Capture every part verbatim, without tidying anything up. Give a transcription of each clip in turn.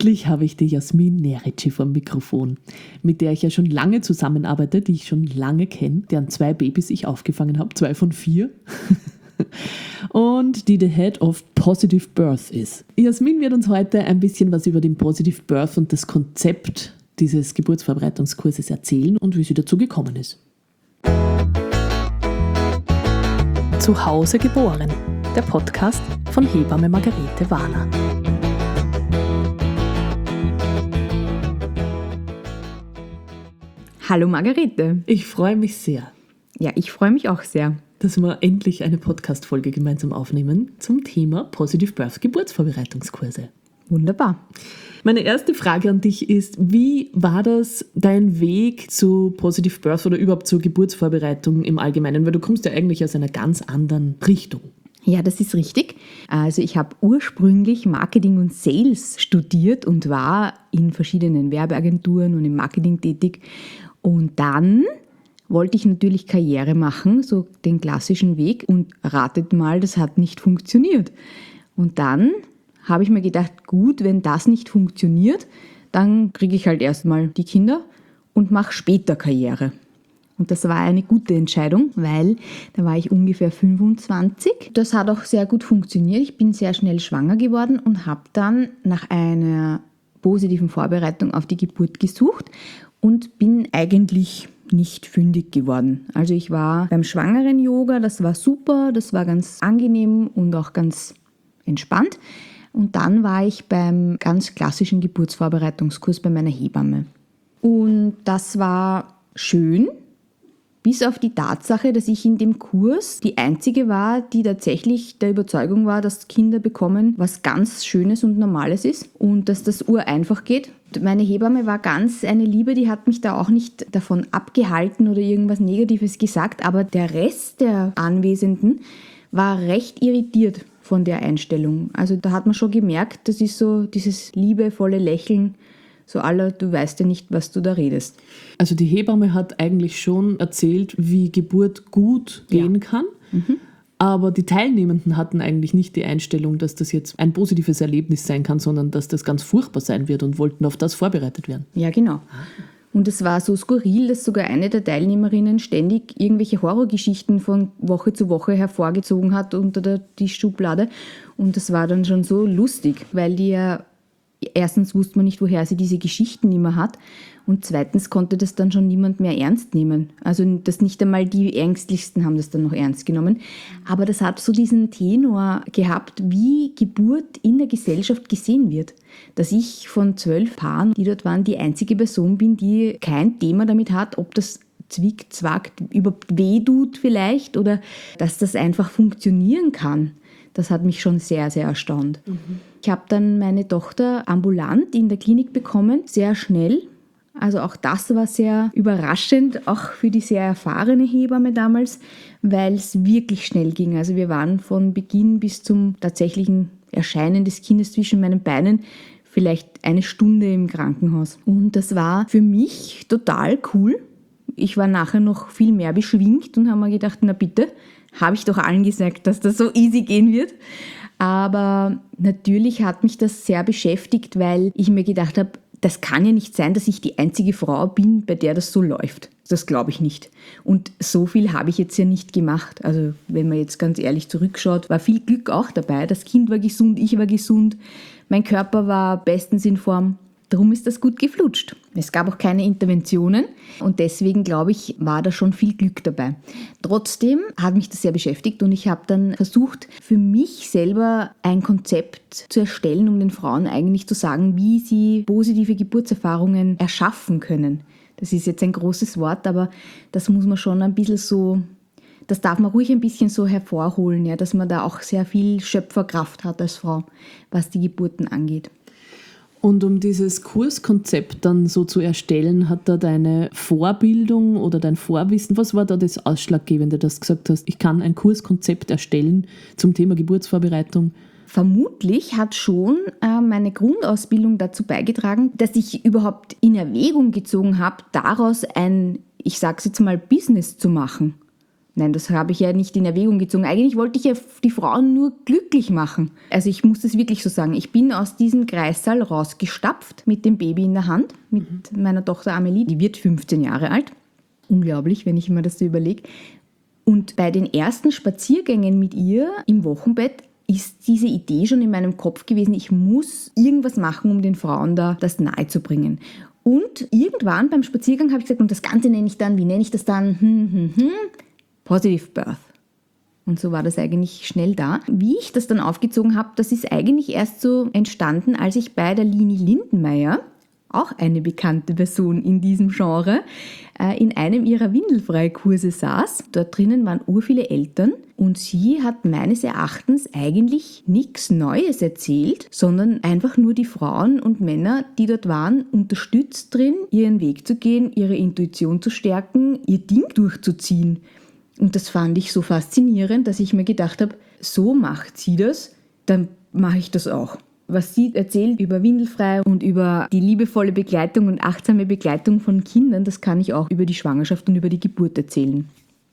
Endlich habe ich die Jasmin Nerici vom Mikrofon, mit der ich ja schon lange zusammenarbeite, die ich schon lange kenne, deren zwei Babys ich aufgefangen habe, zwei von vier. Und die the Head of Positive Birth ist. Jasmin wird uns heute ein bisschen was über den Positive Birth und das Konzept dieses Geburtsvorbereitungskurses erzählen und wie sie dazu gekommen ist. Zu Hause geboren, der Podcast von Hebamme Margarete Warner. Hallo Margarete. Ich freue mich sehr. Ja, ich freue mich auch sehr. Dass wir endlich eine Podcast-Folge gemeinsam aufnehmen zum Thema Positive Birth Geburtsvorbereitungskurse. Wunderbar. Meine erste Frage an dich ist, wie war das dein Weg zu Positive Birth oder überhaupt zur Geburtsvorbereitung im Allgemeinen? Weil du kommst ja eigentlich aus einer ganz anderen Richtung. Ja, das ist richtig. Also ich habe ursprünglich Marketing und Sales studiert und war in verschiedenen Werbeagenturen und im Marketing tätig. Und dann wollte ich natürlich Karriere machen, so den klassischen Weg. Und ratet mal, das hat nicht funktioniert. Und dann habe ich mir gedacht, gut, wenn das nicht funktioniert, dann kriege ich halt erstmal die Kinder und mache später Karriere. Und das war eine gute Entscheidung, weil da war ich ungefähr fünfundzwanzig. Das hat auch sehr gut funktioniert. Ich bin sehr schnell schwanger geworden und habe dann nach einer positiven Vorbereitung auf die Geburt gesucht und bin eigentlich nicht fündig geworden. Also ich war beim Schwangeren-Yoga, das war super, das war ganz angenehm und auch ganz entspannt. Und dann war ich beim ganz klassischen Geburtsvorbereitungskurs bei meiner Hebamme. Und das war schön, bis auf die Tatsache, dass ich in dem Kurs die Einzige war, die tatsächlich der Überzeugung war, dass Kinder bekommen was ganz Schönes und Normales ist und dass das ureinfach geht. Meine Hebamme war ganz eine Liebe, die hat mich da auch nicht davon abgehalten oder irgendwas Negatives gesagt, aber der Rest der Anwesenden war recht irritiert von der Einstellung. Also da hat man schon gemerkt, das ist so dieses liebevolle Lächeln, so aller, du weißt ja nicht, was du da redest. Also die Hebamme hat eigentlich schon erzählt, wie Geburt gut gehen ja. kann, mhm. aber die Teilnehmenden hatten eigentlich nicht die Einstellung, dass das jetzt ein positives Erlebnis sein kann, sondern dass das ganz furchtbar sein wird und wollten auf das vorbereitet werden. Ja, genau. Und es war so skurril, dass sogar eine der Teilnehmerinnen ständig irgendwelche Horrorgeschichten von Woche zu Woche hervorgezogen hat unter der Tischschublade. Und das war dann schon so lustig, weil die ja erstens wusste man nicht, woher sie diese Geschichten immer hat und zweitens konnte das dann schon niemand mehr ernst nehmen. Also das nicht einmal die Ängstlichsten haben das dann noch ernst genommen. Aber das hat so diesen Tenor gehabt, wie Geburt in der Gesellschaft gesehen wird. Dass ich von zwölf Paaren, die dort waren, die einzige Person bin, die kein Thema damit hat, ob das zwickt, zwackt, überhaupt weh tut vielleicht oder dass das einfach funktionieren kann. Das hat mich schon sehr, sehr erstaunt. Mhm. Ich habe dann meine Tochter ambulant in der Klinik bekommen, sehr schnell. Also auch das war sehr überraschend, auch für die sehr erfahrene Hebamme damals, weil es wirklich schnell ging. Also wir waren von Beginn bis zum tatsächlichen Erscheinen des Kindes zwischen meinen Beinen vielleicht eine Stunde im Krankenhaus. Und das war für mich total cool. Ich war nachher noch viel mehr beschwingt und habe mir gedacht, na bitte, habe ich doch allen gesagt, dass das so easy gehen wird. Aber natürlich hat mich das sehr beschäftigt, weil ich mir gedacht habe, das kann ja nicht sein, dass ich die einzige Frau bin, bei der das so läuft. Das glaube ich nicht. Und so viel habe ich jetzt ja nicht gemacht. Also wenn man jetzt ganz ehrlich zurückschaut, war viel Glück auch dabei. Das Kind war gesund, ich war gesund, mein Körper war bestens in Form. Darum ist das gut geflutscht. Es gab auch keine Interventionen und deswegen, glaube ich, war da schon viel Glück dabei. Trotzdem hat mich das sehr beschäftigt und ich habe dann versucht, für mich selber ein Konzept zu erstellen, um den Frauen eigentlich zu sagen, wie sie positive Geburtserfahrungen erschaffen können. Das ist jetzt ein großes Wort, aber das muss man schon ein bisschen so, das darf man ruhig ein bisschen so hervorholen, ja, dass man da auch sehr viel Schöpferkraft hat als Frau, was die Geburten angeht. Und um dieses Kurskonzept dann so zu erstellen, hat da deine Vorbildung oder dein Vorwissen, was war da das Ausschlaggebende, dass du gesagt hast, ich kann ein Kurskonzept erstellen zum Thema Geburtsvorbereitung? Vermutlich hat schon äh, meine Grundausbildung dazu beigetragen, dass ich überhaupt in Erwägung gezogen habe, daraus ein, ich sage es jetzt mal, Business zu machen. Nein, das habe ich ja nicht in Erwägung gezogen. Eigentlich wollte ich ja die Frauen nur glücklich machen. Also ich muss das wirklich so sagen. Ich bin aus diesem Kreissaal rausgestapft mit dem Baby in der Hand, mit mhm. meiner Tochter Amelie. Die wird fünfzehn Jahre alt. Unglaublich, wenn ich mir das so überlege. Und bei den ersten Spaziergängen mit ihr im Wochenbett ist diese Idee schon in meinem Kopf gewesen, ich muss irgendwas machen, um den Frauen da das nahe zu bringen. Und irgendwann beim Spaziergang habe ich gesagt, und das Ganze nenne ich dann, wie nenne ich das dann? Hm, hm, hm. Positive Birth. Und so war das eigentlich schnell da. Wie ich das dann aufgezogen habe, das ist eigentlich erst so entstanden, als ich bei der Lini Lindenmeier, auch eine bekannte Person in diesem Genre, in einem ihrer Windelfreikurse saß. Dort drinnen waren urviele Eltern und sie hat meines Erachtens eigentlich nichts Neues erzählt, sondern einfach nur die Frauen und Männer, die dort waren, unterstützt drin, ihren Weg zu gehen, ihre Intuition zu stärken, ihr Ding durchzuziehen. Und das fand ich so faszinierend, dass ich mir gedacht habe, so macht sie das, dann mache ich das auch. Was sie erzählt über Windelfrei und über die liebevolle Begleitung und achtsame Begleitung von Kindern, das kann ich auch über die Schwangerschaft und über die Geburt erzählen.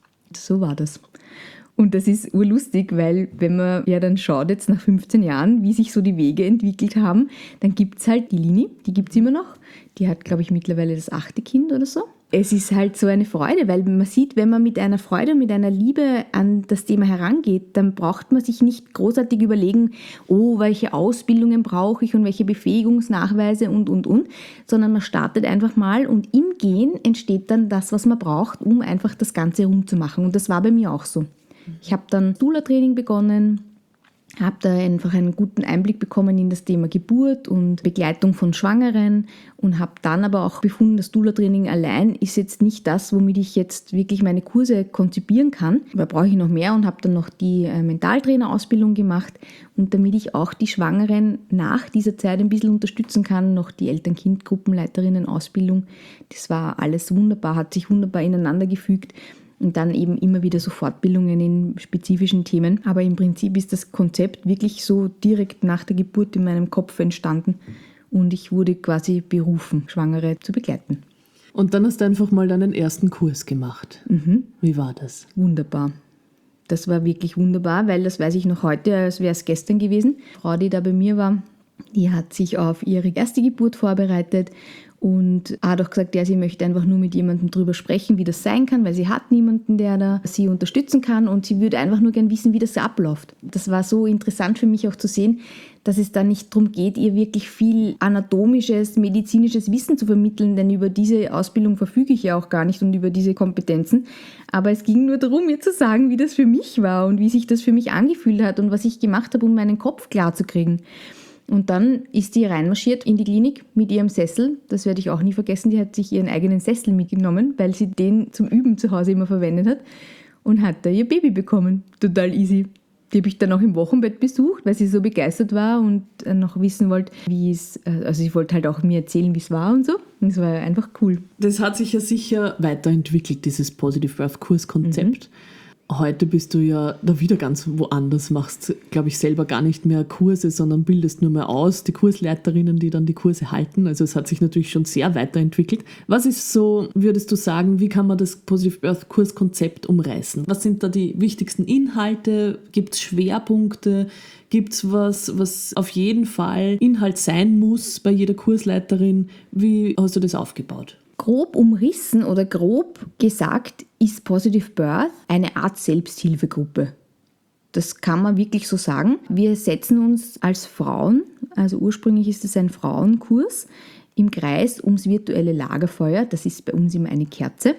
So war das. Und das ist urlustig, weil wenn man ja dann schaut jetzt nach fünfzehn Jahren, wie sich so die Wege entwickelt haben, dann gibt es halt die Lini, die gibt es immer noch. Die hat, glaube ich, mittlerweile das achte Kind oder so. Es ist halt so eine Freude, weil man sieht, wenn man mit einer Freude und mit einer Liebe an das Thema herangeht, dann braucht man sich nicht großartig überlegen, oh, welche Ausbildungen brauche ich und welche Befähigungsnachweise und, und, und, sondern man startet einfach mal und im Gehen entsteht dann das, was man braucht, um einfach das Ganze rumzumachen. Und das war bei mir auch so. Ich habe dann Doula-Training begonnen, habe da einfach einen guten Einblick bekommen in das Thema Geburt und Begleitung von Schwangeren und habe dann aber auch befunden, das Doula-Training allein ist jetzt nicht das, womit ich jetzt wirklich meine Kurse konzipieren kann. Da brauche ich noch mehr und habe dann noch die äh, Mentaltrainer-Ausbildung gemacht und damit ich auch die Schwangeren nach dieser Zeit ein bisschen unterstützen kann, noch die Eltern-Kind-Gruppenleiterinnen-Ausbildung. Das war alles wunderbar, hat sich wunderbar ineinander gefügt. Und dann eben immer wieder so Fortbildungen in spezifischen Themen. Aber im Prinzip ist das Konzept wirklich so direkt nach der Geburt in meinem Kopf entstanden. Und ich wurde quasi berufen, Schwangere zu begleiten. Und dann hast du einfach mal deinen ersten Kurs gemacht. Mhm. Wie war das? Wunderbar. Das war wirklich wunderbar, weil das weiß ich noch heute, als wäre es gestern gewesen. Die Frau, die da bei mir war, die hat sich auf ihre erste Geburt vorbereitet und hat auch gesagt, ja, sie möchte einfach nur mit jemandem drüber sprechen, wie das sein kann, weil sie hat niemanden, der da sie unterstützen kann und sie würde einfach nur gern wissen, wie das abläuft. Das war so interessant für mich auch zu sehen, dass es da nicht darum geht, ihr wirklich viel anatomisches, medizinisches Wissen zu vermitteln, denn über diese Ausbildung verfüge ich ja auch gar nicht und über diese Kompetenzen. Aber es ging nur darum, mir zu sagen, wie das für mich war und wie sich das für mich angefühlt hat und was ich gemacht habe, um meinen Kopf klar zu kriegen. Und dann ist die reinmarschiert in die Klinik mit ihrem Sessel. Das werde ich auch nie vergessen. Die hat sich ihren eigenen Sessel mitgenommen, weil sie den zum Üben zu Hause immer verwendet hat. Und hat da ihr Baby bekommen. Total easy. Die habe ich dann auch im Wochenbett besucht, weil sie so begeistert war und noch wissen wollte, wie es, also sie wollte halt auch mir erzählen, wie es war und so. Und es war einfach cool. Das hat sich ja sicher weiterentwickelt, dieses Positive Birth Kurskonzept. Mhm. Heute bist du ja da wieder ganz woanders, machst, glaube ich, selber gar nicht mehr Kurse, sondern bildest nur mehr aus, die Kursleiterinnen, die dann die Kurse halten. Also es hat sich natürlich schon sehr weiterentwickelt. Was ist so, würdest du sagen, wie kann man das Positive Birth Kurskonzept umreißen? Was sind da die wichtigsten Inhalte? Gibt es Schwerpunkte? Gibt es was, was auf jeden Fall Inhalt sein muss bei jeder Kursleiterin? Wie hast du das aufgebaut? Grob umrissen oder grob gesagt ist Positive Birth eine Art Selbsthilfegruppe. Das kann man wirklich so sagen. Wir setzen uns als Frauen, also ursprünglich ist es ein Frauenkurs, im Kreis ums virtuelle Lagerfeuer, das ist bei uns immer eine Kerze,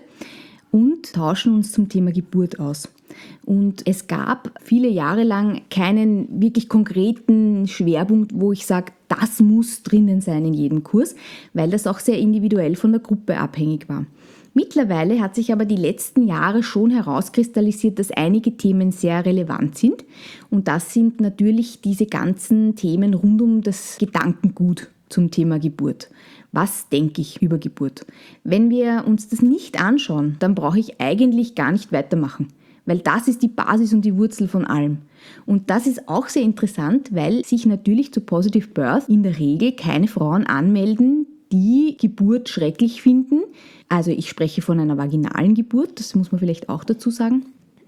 und tauschen uns zum Thema Geburt aus. Und es gab viele Jahre lang keinen wirklich konkreten Schwerpunkt, wo ich sage, das muss drinnen sein in jedem Kurs, weil das auch sehr individuell von der Gruppe abhängig war. Mittlerweile hat sich aber die letzten Jahre schon herauskristallisiert, dass einige Themen sehr relevant sind. Und das sind natürlich diese ganzen Themen rund um das Gedankengut zum Thema Geburt. Was denke ich über Geburt? Wenn wir uns das nicht anschauen, dann brauche ich eigentlich gar nicht weitermachen, weil das ist die Basis und die Wurzel von allem. Und das ist auch sehr interessant, weil sich natürlich zu Positive Birth in der Regel keine Frauen anmelden, die Geburt schrecklich finden. Also ich spreche von einer vaginalen Geburt, das muss man vielleicht auch dazu sagen.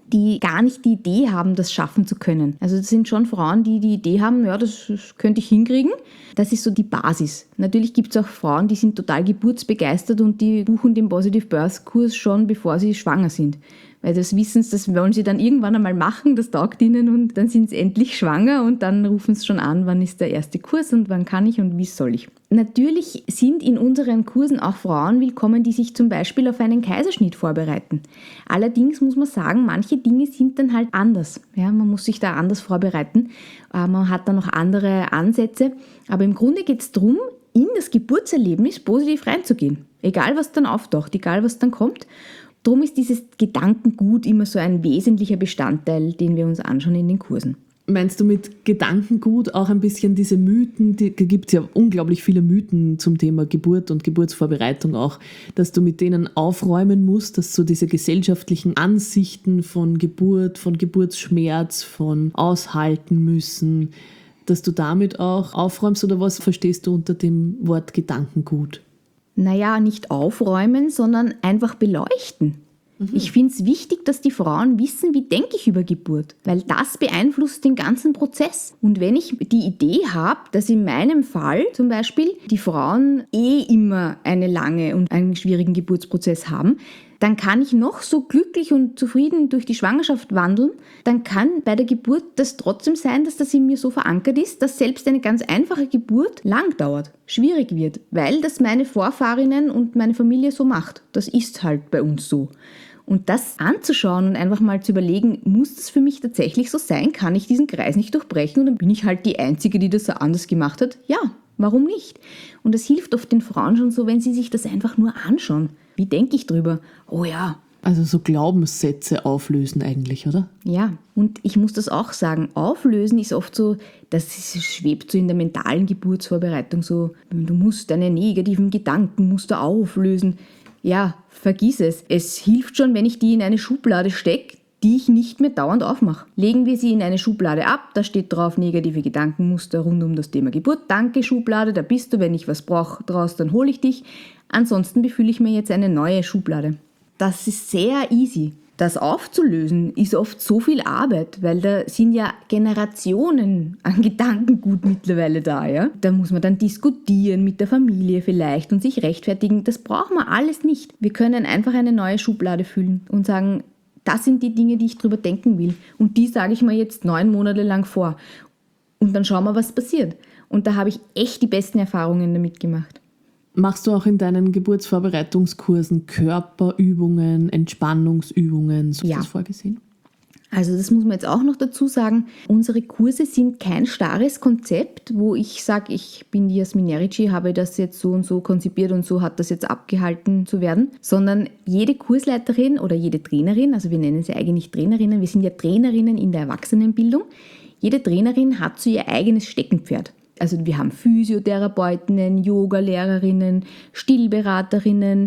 die gar nicht die Idee haben, das schaffen zu können. Also das sind schon Frauen, die die Idee haben, ja, das, das könnte ich hinkriegen. Das ist so die Basis. Natürlich gibt es auch Frauen, die sind total geburtsbegeistert und die buchen den Positive Birth Kurs schon, bevor sie schwanger sind. Weil das wissen sie, das wollen sie dann irgendwann einmal machen, das taugt ihnen und dann sind sie endlich schwanger und dann rufen sie schon an, wann ist der erste Kurs und wann kann ich und wie soll ich. Natürlich sind in unseren Kursen auch Frauen willkommen, die sich zum Beispiel auf einen Kaiserschnitt vorbereiten. Allerdings muss man sagen, manche Dinge sind dann halt anders. Ja, man muss sich da anders vorbereiten. Man hat dann noch andere Ansätze. Aber im Grunde geht es darum, in das Geburtserlebnis positiv reinzugehen. Egal, was dann auftaucht, egal, was dann kommt. Darum ist dieses Gedankengut immer so ein wesentlicher Bestandteil, den wir uns anschauen in den Kursen. Meinst du mit Gedankengut auch ein bisschen diese Mythen, die, da gibt es ja unglaublich viele Mythen zum Thema Geburt und Geburtsvorbereitung auch, dass du mit denen aufräumen musst, dass so diese gesellschaftlichen Ansichten von Geburt, von Geburtsschmerz, von aushalten müssen, dass du damit auch aufräumst oder was verstehst du unter dem Wort Gedankengut? Naja, nicht aufräumen, sondern einfach beleuchten. Mhm. Ich finde es wichtig, dass die Frauen wissen, wie denke ich über Geburt, weil das beeinflusst den ganzen Prozess. Und wenn ich die Idee habe, dass in meinem Fall zum Beispiel die Frauen eh immer eine lange und einen schwierigen Geburtsprozess haben, dann kann ich noch so glücklich und zufrieden durch die Schwangerschaft wandeln, dann kann bei der Geburt das trotzdem sein, dass das in mir so verankert ist, dass selbst eine ganz einfache Geburt lang dauert, schwierig wird, weil das meine Vorfahrinnen und meine Familie so macht. Das ist halt bei uns so. Und das anzuschauen und einfach mal zu überlegen, muss das für mich tatsächlich so sein? Kann ich diesen Kreis nicht durchbrechen und dann bin ich halt die Einzige, die das so anders gemacht hat? Ja, warum nicht? Und das hilft oft den Frauen schon so, wenn sie sich das einfach nur anschauen. Wie denke ich drüber? Oh ja. Also so Glaubenssätze auflösen eigentlich, oder? Ja, und ich muss das auch sagen, auflösen ist oft so, das schwebt so in der mentalen Geburtsvorbereitung so, du musst deine negativen Gedanken musst du auflösen. Ja, vergiss es. Es hilft schon, wenn ich die in eine Schublade stecke, die ich nicht mehr dauernd aufmache. Legen wir sie in eine Schublade ab, da steht drauf negative Gedankenmuster rund um das Thema Geburt. Danke Schublade, da bist du, wenn ich was brauche draus, dann hole ich dich. Ansonsten befülle ich mir jetzt eine neue Schublade. Das ist sehr easy. Das aufzulösen ist oft so viel Arbeit, weil da sind ja Generationen an Gedankengut mittlerweile da. Ja? Da muss man dann diskutieren mit der Familie vielleicht und sich rechtfertigen. Das brauchen wir alles nicht. Wir können einfach eine neue Schublade füllen und sagen, das sind die Dinge, die ich drüber denken will. Und die sage ich mir jetzt neun Monate lang vor. Und dann schauen wir, was passiert. Und da habe ich echt die besten Erfahrungen damit gemacht. Machst du auch in deinen Geburtsvorbereitungskursen Körperübungen, Entspannungsübungen, so ja. ist das vorgesehen? Also das muss man jetzt auch noch dazu sagen, unsere Kurse sind kein starres Konzept, wo ich sage, ich bin die Jasmin Nerici, habe das jetzt so und so konzipiert und so hat das jetzt abgehalten zu werden, sondern jede Kursleiterin oder jede Trainerin, also wir nennen sie eigentlich Trainerinnen, wir sind ja Trainerinnen in der Erwachsenenbildung, jede Trainerin hat so ihr eigenes Steckenpferd. Also wir haben Physiotherapeutinnen, Yoga-Lehrerinnen, Stillberaterinnen,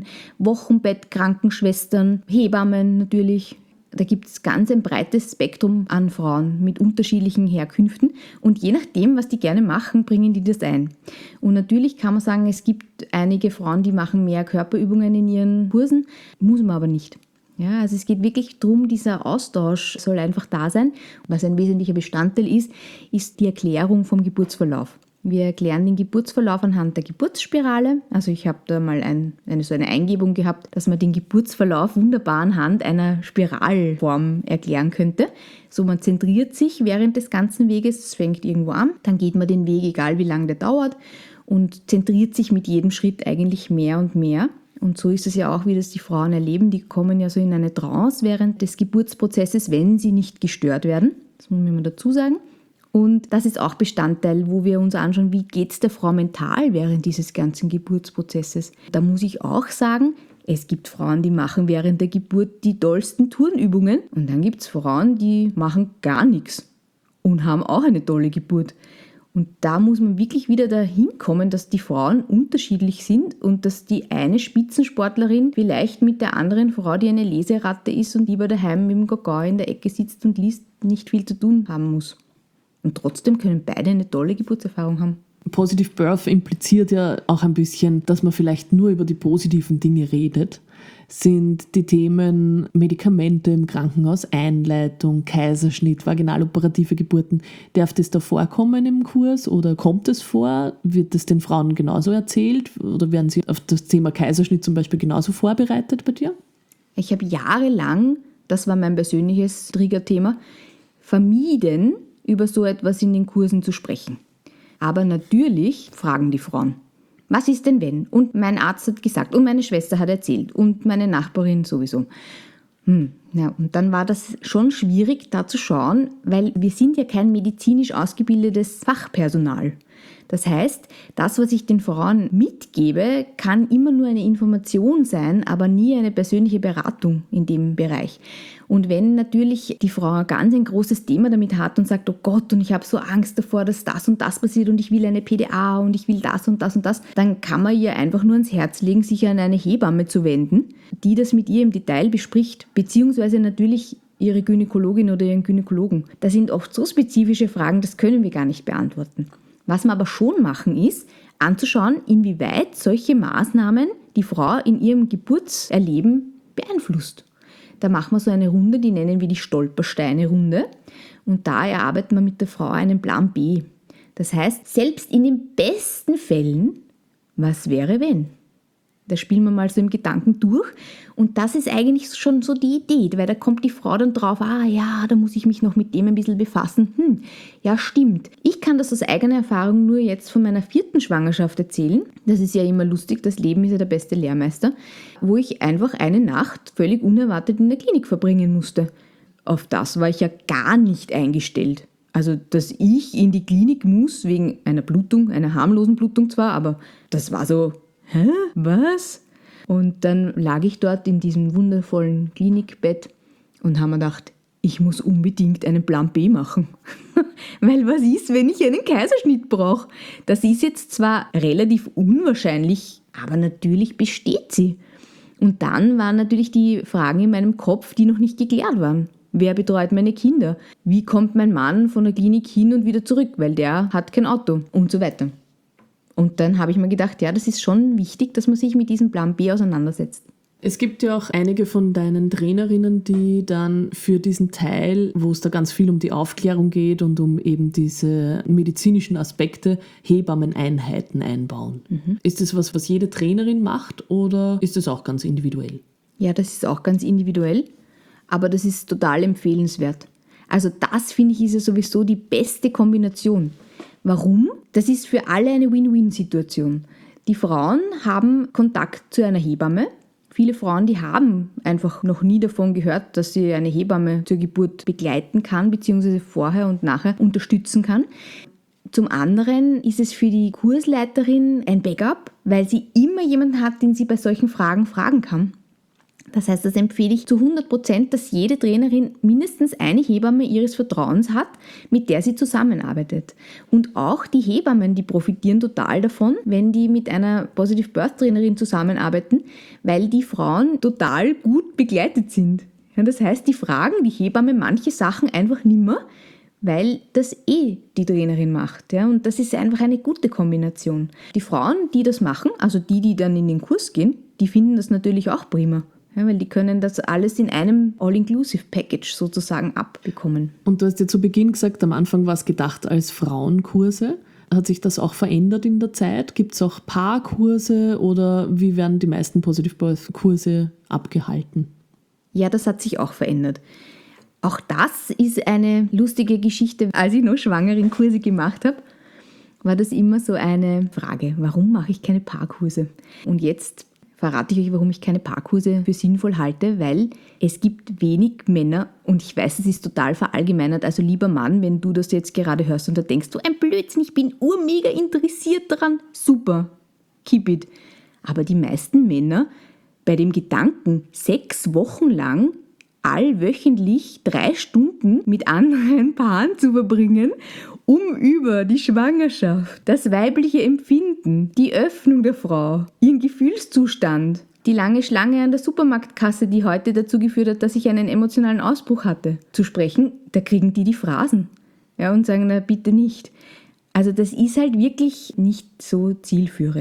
Wochenbettkrankenschwestern, Hebammen natürlich. Da gibt es ganz ein breites Spektrum an Frauen mit unterschiedlichen Herkünften und je nachdem, was die gerne machen, bringen die das ein. Und natürlich kann man sagen, es gibt einige Frauen, die machen mehr Körperübungen in ihren Kursen, muss man aber nicht. Ja, also es geht wirklich darum, dieser Austausch soll einfach da sein. Was ein wesentlicher Bestandteil ist, ist die Erklärung vom Geburtsverlauf. Wir erklären den Geburtsverlauf anhand der Geburtsspirale. Also ich habe da mal ein, eine, so eine Eingebung gehabt, dass man den Geburtsverlauf wunderbar anhand einer Spiralform erklären könnte. So, man zentriert sich während des ganzen Weges, es fängt irgendwo an, dann geht man den Weg, egal wie lange der dauert, und zentriert sich mit jedem Schritt eigentlich mehr und mehr. Und so ist es ja auch, wie das die Frauen erleben. Die kommen ja so in eine Trance während des Geburtsprozesses, wenn sie nicht gestört werden. Das muss man immer dazu sagen. Und das ist auch Bestandteil, wo wir uns anschauen, wie geht es der Frau mental während dieses ganzen Geburtsprozesses. Da muss ich auch sagen, es gibt Frauen, die machen während der Geburt die tollsten Turnübungen. Und dann gibt es Frauen, die machen gar nichts und haben auch eine tolle Geburt. Und da muss man wirklich wieder dahin kommen, dass die Frauen unterschiedlich sind und dass die eine Spitzensportlerin vielleicht mit der anderen Frau, die eine Leseratte ist und lieber daheim mit dem Kakao in der Ecke sitzt und liest, nicht viel zu tun haben muss. Und trotzdem können beide eine tolle Geburtserfahrung haben. Positive Birth impliziert ja auch ein bisschen, dass man vielleicht nur über die positiven Dinge redet. sind die Themen Medikamente im Krankenhaus, Einleitung, Kaiserschnitt, vaginaloperative Geburten. Darf das da vorkommen im Kurs oder kommt es vor? Wird das den Frauen genauso erzählt oder werden sie auf das Thema Kaiserschnitt zum Beispiel genauso vorbereitet bei dir? Ich habe jahrelang, das war mein persönliches Triggerthema, vermieden, über so etwas in den Kursen zu sprechen. Aber natürlich fragen die Frauen. Was ist denn wenn? Und mein Arzt hat gesagt und meine Schwester hat erzählt und meine Nachbarin sowieso. Hm, ja, und dann war das schon schwierig, da zu schauen, weil wir sind ja kein medizinisch ausgebildetes Fachpersonal. Das heißt, das, was ich den Frauen mitgebe, kann immer nur eine Information sein, aber nie eine persönliche Beratung in dem Bereich. Und wenn natürlich die Frau ganz ein großes Thema damit hat und sagt, oh Gott, und ich habe so Angst davor, dass das und das passiert und ich will eine P D A und ich will das und das und das, dann kann man ihr einfach nur ans Herz legen, sich an eine Hebamme zu wenden, die das mit ihr im Detail bespricht, beziehungsweise natürlich ihre Gynäkologin oder ihren Gynäkologen. Das sind oft so spezifische Fragen, das können wir gar nicht beantworten. Was wir aber schon machen, ist, anzuschauen, inwieweit solche Maßnahmen die Frau in ihrem Geburtserleben beeinflusst. Da machen wir so eine Runde, die nennen wir die Stolpersteine-Runde. Und da erarbeiten wir mit der Frau einen Plan B. Das heißt, selbst in den besten Fällen, was wäre wenn? Das spielen wir mal so im Gedanken durch. Und das ist eigentlich schon so die Idee, weil da kommt die Frau dann drauf, ah ja, da muss ich mich noch mit dem ein bisschen befassen. Hm, ja, stimmt. Ich kann das aus eigener Erfahrung nur jetzt von meiner vierten Schwangerschaft erzählen. Das ist ja immer lustig, das Leben ist ja der beste Lehrmeister, wo ich einfach eine Nacht völlig unerwartet in der Klinik verbringen musste. Auf das war ich ja gar nicht eingestellt. Also, dass ich in die Klinik muss, wegen einer Blutung, einer harmlosen Blutung zwar, aber das war so, hä, was? Und dann lag ich dort in diesem wundervollen Klinikbett und habe mir gedacht, ich muss unbedingt einen Plan B machen. Weil was ist, wenn ich einen Kaiserschnitt brauche? Das ist jetzt zwar relativ unwahrscheinlich, aber natürlich besteht sie. Und dann waren natürlich die Fragen in meinem Kopf, die noch nicht geklärt waren. Wer betreut meine Kinder? Wie kommt mein Mann von der Klinik hin und wieder zurück, weil der hat kein Auto und so weiter. Und dann habe ich mir gedacht, ja, das ist schon wichtig, dass man sich mit diesem Plan B auseinandersetzt. Es gibt ja auch einige von deinen Trainerinnen, die dann für diesen Teil, wo es da ganz viel um die Aufklärung geht und um eben diese medizinischen Aspekte, Hebammeneinheiten einbauen. Mhm. Ist das was, was jede Trainerin macht oder ist das auch ganz individuell? Ja, das ist auch ganz individuell, aber das ist total empfehlenswert. Also das, finde ich, ist ja sowieso die beste Kombination. Warum? Das ist für alle eine Win-Win-Situation. Die Frauen haben Kontakt zu einer Hebamme. Viele Frauen, die haben einfach noch nie davon gehört, dass sie eine Hebamme zur Geburt begleiten kann, beziehungsweise vorher und nachher unterstützen kann. Zum anderen ist es für die Kursleiterin ein Backup, weil sie immer jemanden hat, den sie bei solchen Fragen fragen kann. Das heißt, das empfehle ich zu hundert Prozent, dass jede Trainerin mindestens eine Hebamme ihres Vertrauens hat, mit der sie zusammenarbeitet. Und auch die Hebammen, die profitieren total davon, wenn die mit einer Positive Birth Trainerin zusammenarbeiten, weil die Frauen total gut begleitet sind. Ja, das heißt, die fragen die Hebamme manche Sachen einfach nimmer, weil das eh die Trainerin macht. Ja? Und das ist einfach eine gute Kombination. Die Frauen, die das machen, also die, die dann in den Kurs gehen, die finden das natürlich auch prima. Ja, weil die können das alles in einem All-Inclusive-Package sozusagen abbekommen. Und du hast ja zu Beginn gesagt, am Anfang war es gedacht als Frauenkurse. Hat sich das auch verändert in der Zeit? Gibt es auch Paarkurse oder wie werden die meisten Positive Birth Kurse abgehalten? Ja, das hat sich auch verändert. Auch das ist eine lustige Geschichte. Als ich noch Schwangeren-Kurse gemacht habe, war das immer so eine Frage, warum mache ich keine Paarkurse? Und jetzt verrate ich euch, warum ich keine Paarkurse für sinnvoll halte, weil es gibt wenig Männer und ich weiß, es ist total verallgemeinert, also lieber Mann, wenn du das jetzt gerade hörst und da denkst du, ein Blödsinn, ich bin urmega interessiert daran, super, keep it. Aber die meisten Männer bei dem Gedanken, sechs Wochen lang allwöchentlich drei Stunden mit anderen Paaren zu verbringen, um über die Schwangerschaft, das weibliche Empfinden, die Öffnung der Frau, ihren Gefühlszustand, die lange Schlange an der Supermarktkasse, die heute dazu geführt hat, dass ich einen emotionalen Ausbruch hatte, zu sprechen, da kriegen die die Phrasen, ja, und sagen, na bitte nicht. Also das ist halt wirklich nicht so zielführend.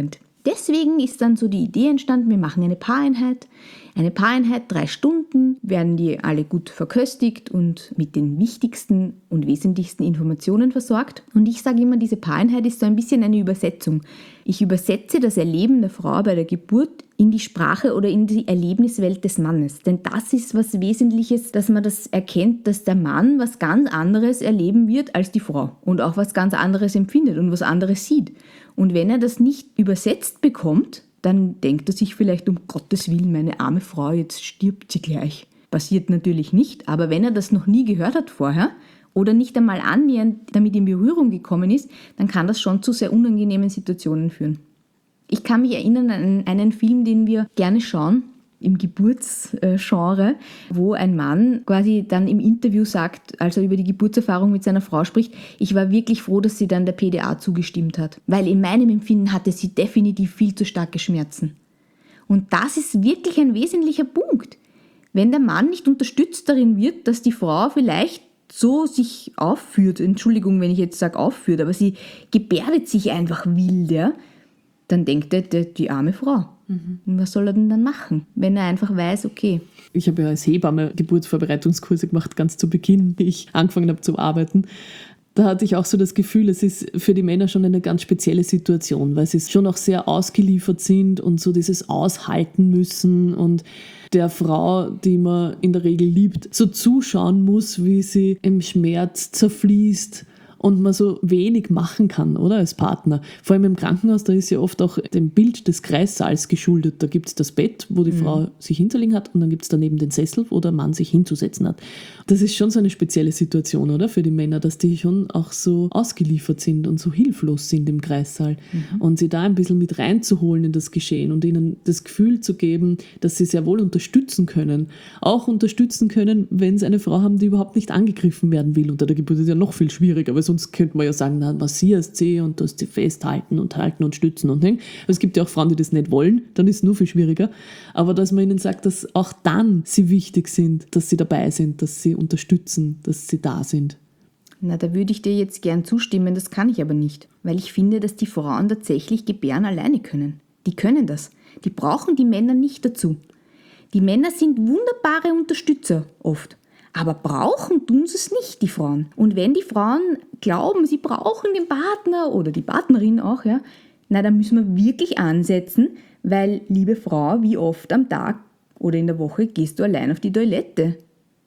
Deswegen ist dann so die Idee entstanden, wir machen eine Paareinheit. Eine Paareinheit, drei Stunden, werden die alle gut verköstigt und mit den wichtigsten und wesentlichsten Informationen versorgt. Und ich sage immer, diese Paareinheit ist so ein bisschen eine Übersetzung. Ich übersetze das Erleben der Frau bei der Geburt in die Sprache oder in die Erlebniswelt des Mannes. Denn das ist was Wesentliches, dass man das erkennt, dass der Mann was ganz anderes erleben wird als die Frau und auch was ganz anderes empfindet und was anderes sieht. Und wenn er das nicht übersetzt bekommt, dann denkt er sich vielleicht, um Gottes Willen, meine arme Frau, jetzt stirbt sie gleich. Passiert natürlich nicht, aber wenn er das noch nie gehört hat vorher oder nicht einmal annähernd damit in Berührung gekommen ist, dann kann das schon zu sehr unangenehmen Situationen führen. Ich kann mich erinnern an einen Film, den wir gerne schauen, im Geburtsgenre, wo ein Mann quasi dann im Interview sagt, als er über die Geburtserfahrung mit seiner Frau spricht, ich war wirklich froh, dass sie dann der P D A zugestimmt hat, weil in meinem Empfinden hatte sie definitiv viel zu starke Schmerzen. Und das ist wirklich ein wesentlicher Punkt. Wenn der Mann nicht unterstützt darin wird, dass die Frau vielleicht so sich aufführt, Entschuldigung, wenn ich jetzt sage aufführt, aber sie gebärdet sich einfach wild, ja, dann denkt er, die, die arme Frau. Mhm. Und was soll er denn dann machen, wenn er einfach weiß, okay. Ich habe ja als Hebamme Geburtsvorbereitungskurse gemacht, ganz zu Beginn, wie ich angefangen habe zu arbeiten. Da hatte ich auch so das Gefühl, es ist für die Männer schon eine ganz spezielle Situation, weil sie schon auch sehr ausgeliefert sind und so dieses Aushalten müssen und der Frau, die man in der Regel liebt, so zuschauen muss, wie sie im Schmerz zerfließt und man so wenig machen kann, oder, als Partner. Vor allem im Krankenhaus, da ist ja oft auch dem Bild des Kreissaals geschuldet. Da gibt es das Bett, wo die mhm. Frau sich hinterlegen hat und dann gibt es daneben den Sessel, wo der Mann sich hinzusetzen hat. Das ist schon so eine spezielle Situation, oder, für die Männer, dass die schon auch so ausgeliefert sind und so hilflos sind im Kreissaal. Mhm. Und sie da ein bisschen mit reinzuholen in das Geschehen und ihnen das Gefühl zu geben, dass sie sehr wohl unterstützen können. Auch unterstützen können, wenn sie eine Frau haben, die überhaupt nicht angegriffen werden will. Unter der Geburt ist ja noch viel schwieriger, weil sonst könnte man ja sagen, na, massierst sie und das sie festhalten und halten und stützen und hängen. Es gibt ja auch Frauen, die das nicht wollen, dann ist es nur viel schwieriger. Aber dass man ihnen sagt, dass auch dann sie wichtig sind, dass sie dabei sind, dass sie unterstützen, dass sie da sind. Na, da würde ich dir jetzt gern zustimmen, das kann ich aber nicht. Weil ich finde, dass die Frauen tatsächlich gebären alleine können. Die können das. Die brauchen die Männer nicht dazu. Die Männer sind wunderbare Unterstützer oft. Aber brauchen tun sie es nicht, die Frauen. Und wenn die Frauen glauben, sie brauchen den Partner oder die Partnerin auch, ja, na, dann müssen wir wirklich ansetzen, weil, liebe Frau, wie oft am Tag oder in der Woche gehst du allein auf die Toilette?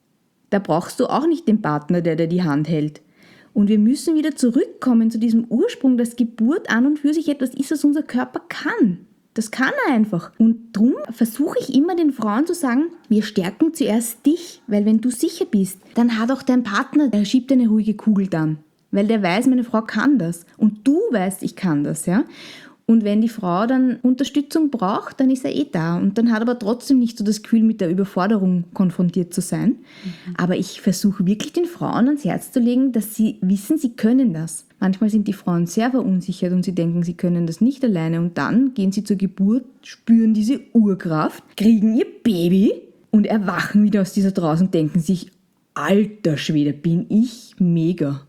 Da brauchst du auch nicht den Partner, der dir die Hand hält. Und wir müssen wieder zurückkommen zu diesem Ursprung, dass Geburt an und für sich etwas ist, was unser Körper kann. Das kann er einfach. Und darum versuche ich immer den Frauen zu sagen, wir stärken zuerst dich, weil wenn du sicher bist, dann hat auch dein Partner, der schiebt eine ruhige Kugel dann. Weil der weiß, meine Frau kann das. Und du weißt, ich kann das, ja. Und wenn die Frau dann Unterstützung braucht, dann ist er eh da. Und dann hat aber trotzdem nicht so das Gefühl, mit der Überforderung konfrontiert zu sein. Mhm. Aber ich versuche wirklich den Frauen ans Herz zu legen, dass sie wissen, sie können das. Manchmal sind die Frauen sehr verunsichert und sie denken, sie können das nicht alleine. Und dann gehen sie zur Geburt, spüren diese Urkraft, kriegen ihr Baby und erwachen wieder aus dieser Trance und denken sich, alter Schwede, bin ich mega.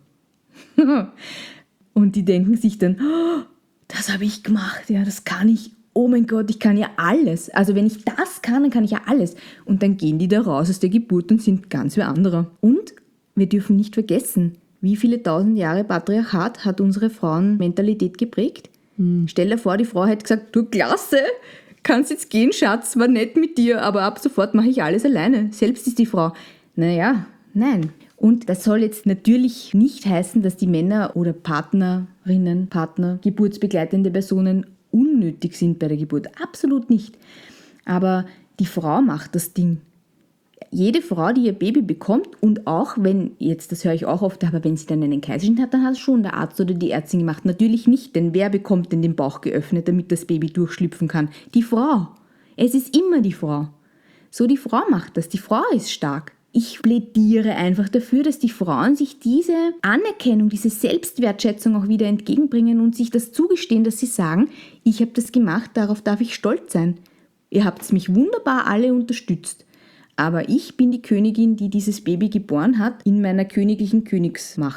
Und die denken sich dann, oh, das habe ich gemacht, ja, das kann ich, oh mein Gott, ich kann ja alles. Also wenn ich das kann, dann kann ich ja alles. Und dann gehen die da raus aus der Geburt und sind ganz wie andere. Und wir dürfen nicht vergessen, wie viele tausend Jahre Patriarchat hat unsere Frauenmentalität geprägt? Hm. Stell dir vor, die Frau hätte gesagt, du klasse, kannst jetzt gehen, Schatz, war nett mit dir, aber ab sofort mache ich alles alleine. Selbst ist die Frau. Naja, nein. Und das soll jetzt natürlich nicht heißen, dass die Männer oder Partnerinnen, Partner, geburtsbegleitende Personen unnötig sind bei der Geburt. Absolut nicht. Aber die Frau macht das Ding. Jede Frau, die ihr Baby bekommt und auch wenn, jetzt das höre ich auch oft, aber wenn sie dann einen Kaiserschnitt hat, dann hat es schon der Arzt oder die Ärztin gemacht. Natürlich nicht, denn wer bekommt denn den Bauch geöffnet, damit das Baby durchschlüpfen kann? Die Frau. Es ist immer die Frau. So, die Frau macht das. Die Frau ist stark. Ich plädiere einfach dafür, dass die Frauen sich diese Anerkennung, diese Selbstwertschätzung auch wieder entgegenbringen und sich das zugestehen, dass sie sagen, ich habe das gemacht, darauf darf ich stolz sein. Ihr habt mich wunderbar alle unterstützt. Aber ich bin die Königin, die dieses Baby geboren hat, in meiner königlichen Königsmacht.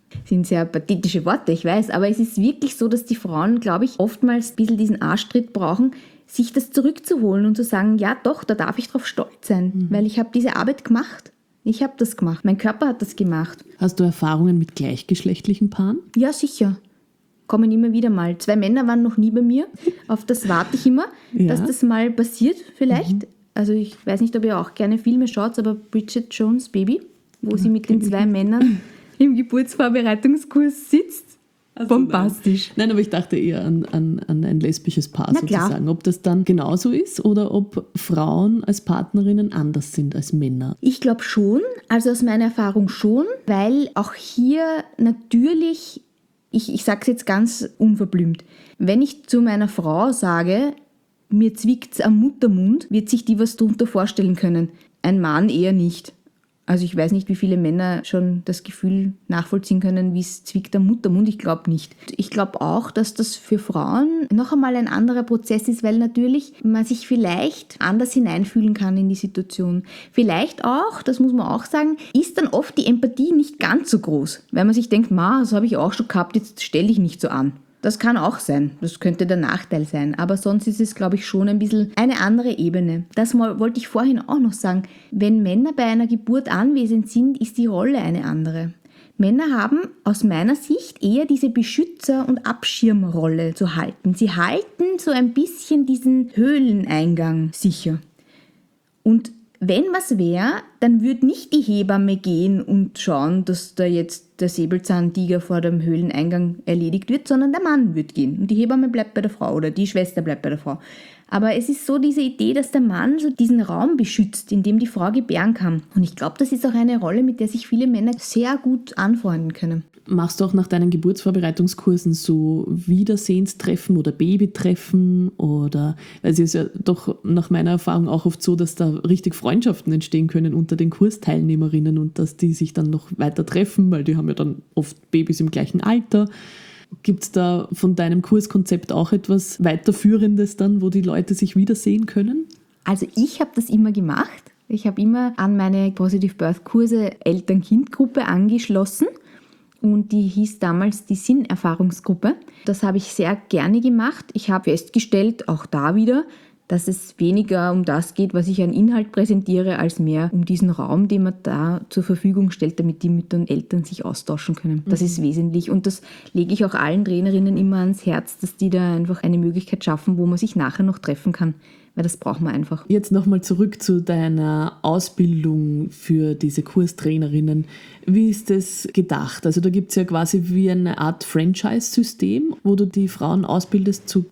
Das sind sehr pathetische Worte, ich weiß, aber es ist wirklich so, dass die Frauen, glaube ich, oftmals ein bisschen diesen Arschtritt brauchen, sich das zurückzuholen und zu sagen, ja doch, da darf ich drauf stolz sein, mhm. weil ich habe diese Arbeit gemacht. Ich habe das gemacht. Mein Körper hat das gemacht. Hast du Erfahrungen mit gleichgeschlechtlichen Paaren? Ja, sicher. Kommen immer wieder mal. Zwei Männer waren noch nie bei mir. Auf das warte ich immer, ja. dass das mal passiert vielleicht. Mhm. Also ich weiß nicht, ob ihr auch gerne Filme schaut, aber Bridget Jones' Baby, wo ja, sie mit den zwei Männern im Geburtsvorbereitungskurs sitzt. Also bombastisch. Nein. nein, aber ich dachte eher an, an, an ein lesbisches Paar Na sozusagen. Klar. Ob das dann genauso ist oder ob Frauen als Partnerinnen anders sind als Männer. Ich glaube schon, also aus meiner Erfahrung schon, weil auch hier natürlich, ich, ich sage es jetzt ganz unverblümt, wenn ich zu meiner Frau sage, mir zwickt's am Muttermund, wird sich die was darunter vorstellen können. Ein Mann eher nicht. Also ich weiß nicht, wie viele Männer schon das Gefühl nachvollziehen können, wie es zwickt am Muttermund. Ich glaube nicht. Ich glaube auch, dass das für Frauen noch einmal ein anderer Prozess ist, weil natürlich man sich vielleicht anders hineinfühlen kann in die Situation. Vielleicht auch, das muss man auch sagen, ist dann oft die Empathie nicht ganz so groß, weil man sich denkt, ma, das habe ich auch schon gehabt, jetzt stell dich nicht so an. Das kann auch sein, das könnte der Nachteil sein, aber sonst ist es, glaube ich, schon ein bisschen eine andere Ebene. Das mal, wollte ich vorhin auch noch sagen, wenn Männer bei einer Geburt anwesend sind, ist die Rolle eine andere. Männer haben aus meiner Sicht eher diese Beschützer- und Abschirmrolle zu halten. Sie halten so ein bisschen diesen Höhleneingang sicher. Und wenn was wäre, dann würde nicht die Hebamme gehen und schauen, dass da jetzt der Säbelzahntiger vor dem Höhleneingang erledigt wird, sondern der Mann wird gehen. Und die Hebamme bleibt bei der Frau oder die Schwester bleibt bei der Frau. Aber es ist so diese Idee, dass der Mann so diesen Raum beschützt, in dem die Frau gebären kann. Und ich glaube, das ist auch eine Rolle, mit der sich viele Männer sehr gut anfreunden können. Machst du auch nach deinen Geburtsvorbereitungskursen so Wiedersehenstreffen oder Babytreffen? Oder, weil es ist ja doch nach meiner Erfahrung auch oft so, dass da richtig Freundschaften entstehen können unter den Kursteilnehmerinnen und dass die sich dann noch weiter treffen, weil die haben ja dann oft Babys im gleichen Alter. Gibt es da von deinem Kurskonzept auch etwas Weiterführendes dann, wo die Leute sich wiedersehen können? Also ich habe das immer gemacht. Ich habe immer an meine Positive Birth Kurse Eltern-Kind-Gruppe angeschlossen. Und die hieß damals die Sinnerfahrungsgruppe. Das habe ich sehr gerne gemacht. Ich habe festgestellt, auch da wieder, dass es weniger um das geht, was ich an Inhalt präsentiere, als mehr um diesen Raum, den man da zur Verfügung stellt, damit die Mütter und Eltern sich austauschen können. Das mhm. ist wesentlich und das lege ich auch allen Trainerinnen immer ans Herz, dass die da einfach eine Möglichkeit schaffen, wo man sich nachher noch treffen kann. Weil das braucht man einfach. Jetzt nochmal zurück zu deiner Ausbildung für diese Kurstrainerinnen. Wie ist das gedacht? Also da gibt es ja quasi wie eine Art Franchise-System, wo du die Frauen ausbildest zu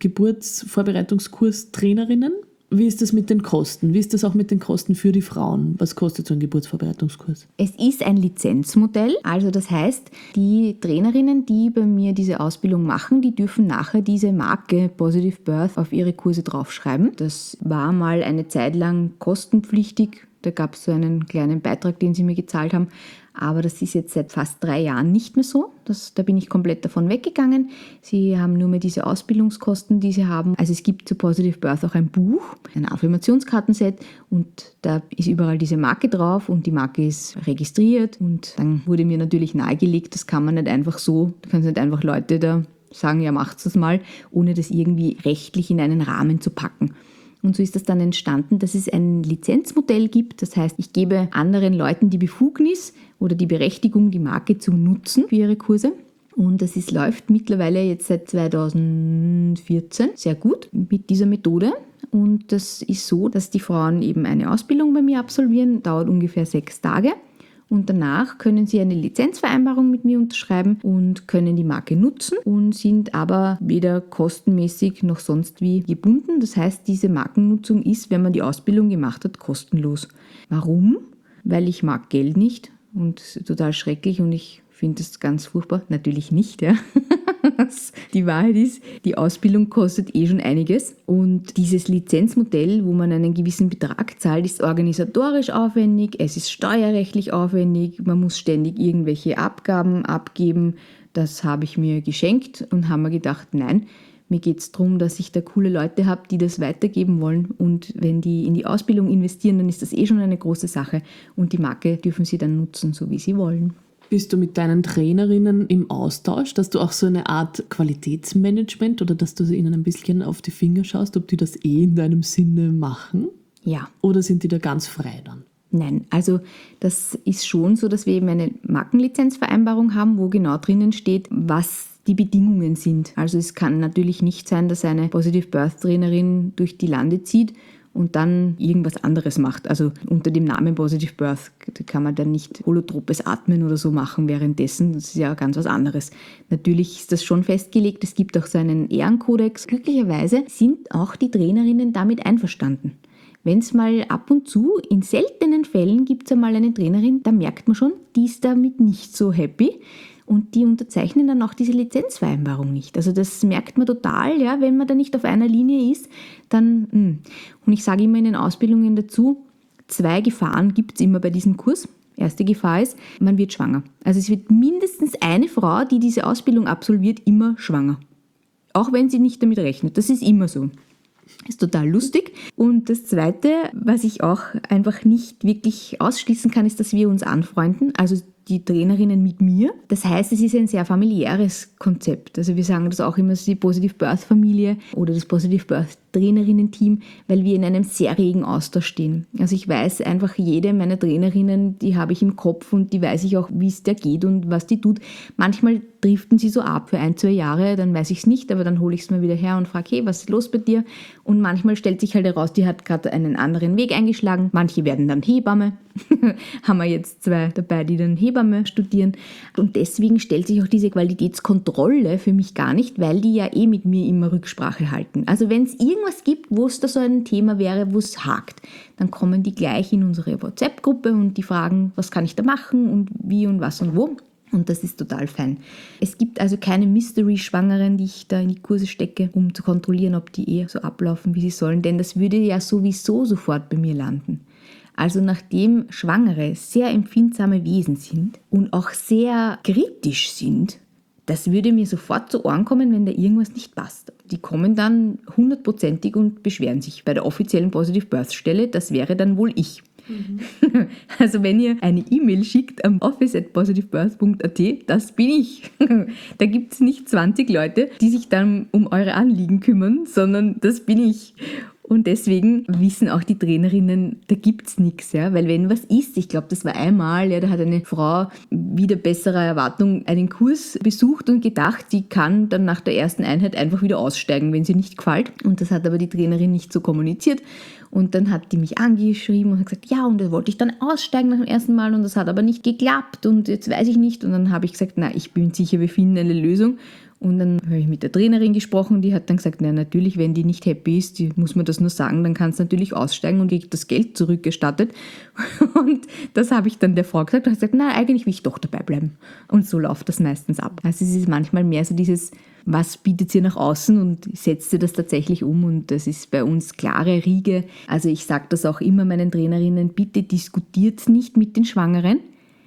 Geburtsvorbereitungskurstrainerinnen. Wie ist das mit den Kosten? Wie ist das auch mit den Kosten für die Frauen? Was kostet so ein Geburtsvorbereitungskurs? Es ist ein Lizenzmodell. Also das heißt, die Trainerinnen, die bei mir diese Ausbildung machen, die dürfen nachher diese Marke Positive Birth auf ihre Kurse draufschreiben. Das war mal eine Zeit lang kostenpflichtig. Da gab es so einen kleinen Beitrag, den sie mir gezahlt haben. Aber das ist jetzt seit fast drei Jahren nicht mehr so. Das, da bin ich komplett davon weggegangen. Sie haben nur mehr diese Ausbildungskosten, die sie haben. Also es gibt zu Positive Birth auch ein Buch, ein Affirmationskartenset und da ist überall diese Marke drauf und die Marke ist registriert. Und dann wurde mir natürlich nahegelegt, das kann man nicht einfach so, da können nicht einfach Leute da sagen, ja macht's das mal, ohne das irgendwie rechtlich in einen Rahmen zu packen. Und so ist das dann entstanden, dass es ein Lizenzmodell gibt. Das heißt, ich gebe anderen Leuten die Befugnis oder die Berechtigung, die Marke zu nutzen für ihre Kurse. Und das ist, läuft mittlerweile jetzt seit zweitausendvierzehn sehr gut mit dieser Methode. Und das ist so, dass die Frauen eben eine Ausbildung bei mir absolvieren, dauert ungefähr sechs Tage. Und danach können sie eine Lizenzvereinbarung mit mir unterschreiben und können die Marke nutzen und sind aber weder kostenmäßig noch sonst wie gebunden. Das heißt, diese Markennutzung ist, wenn man die Ausbildung gemacht hat, kostenlos. Warum? Weil ich mag Geld nicht und total schrecklich und ich finde das ganz furchtbar. Natürlich nicht, ja. Die Wahrheit ist, die Ausbildung kostet eh schon einiges und dieses Lizenzmodell, wo man einen gewissen Betrag zahlt, ist organisatorisch aufwendig, es ist steuerrechtlich aufwendig, man muss ständig irgendwelche Abgaben abgeben. Das habe ich mir geschenkt und habe mir gedacht, nein, mir geht es darum, dass ich da coole Leute habe, die das weitergeben wollen und wenn die in die Ausbildung investieren, dann ist das eh schon eine große Sache und die Marke dürfen sie dann nutzen, so wie sie wollen. Bist du mit deinen Trainerinnen im Austausch, dass du auch so eine Art Qualitätsmanagement oder dass du ihnen ein bisschen auf die Finger schaust, ob die das eh in deinem Sinne machen? Ja. Oder sind die da ganz frei dann? Nein, also das ist schon so, dass wir eben eine Markenlizenzvereinbarung haben, wo genau drinnen steht, was die Bedingungen sind. Also es kann natürlich nicht sein, dass eine Positive Birth Trainerin durch die Lande zieht und dann irgendwas anderes macht. Also unter dem Namen Positive Birth kann man dann nicht holotropes Atmen oder so machen währenddessen. Das ist ja ganz was anderes. Natürlich ist das schon festgelegt. Es gibt auch so einen Ehrenkodex. Glücklicherweise sind auch die Trainerinnen damit einverstanden. Wenn es mal ab und zu, in seltenen Fällen gibt es einmal eine Trainerin, da merkt man schon, die ist damit nicht so happy. Und die unterzeichnen dann auch diese Lizenzvereinbarung nicht. Also das merkt man total, ja, wenn man da nicht auf einer Linie ist, dann, mh. Und ich sage immer in den Ausbildungen dazu, zwei Gefahren gibt es immer bei diesem Kurs. Erste Gefahr ist, man wird schwanger. Also es wird mindestens eine Frau, die diese Ausbildung absolviert, immer schwanger. Auch wenn sie nicht damit rechnet. Das ist immer so. Ist total lustig. Und das Zweite, was ich auch einfach nicht wirklich ausschließen kann, ist, dass wir uns anfreunden. Also die Trainerinnen mit mir. Das heißt, es ist ein sehr familiäres Konzept. Also wir sagen das auch immer, die Positive Birth Familie oder das Positive Birth Trainerinnen-Team, weil wir in einem sehr regen Austausch stehen. Also ich weiß einfach, jede meiner Trainerinnen, die habe ich im Kopf und die weiß ich auch, wie es der geht und was die tut. Manchmal driften sie so ab für ein, zwei Jahre, dann weiß ich es nicht, aber dann hole ich es mal wieder her und frage, hey, was ist los bei dir? Und manchmal stellt sich halt heraus, die hat gerade einen anderen Weg eingeschlagen. Manche werden dann Hebamme. Haben wir jetzt zwei dabei, die dann Hebamme studieren. Und deswegen stellt sich auch diese Qualitätskontrolle für mich gar nicht, weil die ja eh mit mir immer Rücksprache halten. Also wenn es irgendwas gibt, wo es da so ein Thema wäre, wo es hakt, dann kommen die gleich in unsere WhatsApp-Gruppe und die fragen, was kann ich da machen und wie und was und wo. Und das ist total fein. Es gibt also keine Mystery-Schwangeren, die ich da in die Kurse stecke, um zu kontrollieren, ob die eh so ablaufen, wie sie sollen. Denn das würde ja sowieso sofort bei mir landen. Also nachdem Schwangere sehr empfindsame Wesen sind und auch sehr kritisch sind, das würde mir sofort zu Ohren kommen, wenn da irgendwas nicht passt. Die kommen dann hundertprozentig und beschweren sich bei der offiziellen Positive Birth Stelle. Das wäre dann wohl ich. Mhm. Also wenn ihr eine E-Mail schickt am office at positivebirth punkt a t, das bin ich. Da gibt es nicht zwanzig Leute, die sich dann um eure Anliegen kümmern, sondern das bin ich. Und deswegen wissen auch die Trainerinnen, da gibt es nichts, ja, weil wenn was ist, ich glaube, das war einmal, ja, da hat eine Frau wieder besserer Erwartung einen Kurs besucht und gedacht, sie kann dann nach der ersten Einheit einfach wieder aussteigen, wenn sie nicht gefällt. Und das hat aber die Trainerin nicht so kommuniziert. Und dann hat die mich angeschrieben und hat gesagt, ja, und da wollte ich dann aussteigen nach dem ersten Mal und das hat aber nicht geklappt und jetzt weiß ich nicht. Und dann habe ich gesagt, na, ich bin sicher, wir finden eine Lösung. Und dann habe ich mit der Trainerin gesprochen, die hat dann gesagt, na natürlich, wenn die nicht happy ist, die muss man das nur sagen, dann kannst du natürlich aussteigen und kriegt das Geld zurückgestattet. Und das habe ich dann der Frau gesagt und hat gesagt, na eigentlich will ich doch dabei bleiben. Und so läuft das meistens ab. Also es ist manchmal mehr so dieses, was bietet ihr nach außen und setzt ihr das tatsächlich um? Und das ist bei uns klare Riege. Also ich sage das auch immer meinen Trainerinnen, bitte diskutiert nicht mit den Schwangeren,